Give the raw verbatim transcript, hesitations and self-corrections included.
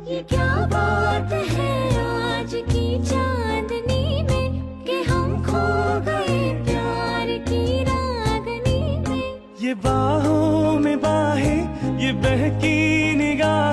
ये क्या बात है आज की चांदनी में कि हम खो गए प्यार की रागनी में। ये बाहों में बाहें, ये बहकी निगाह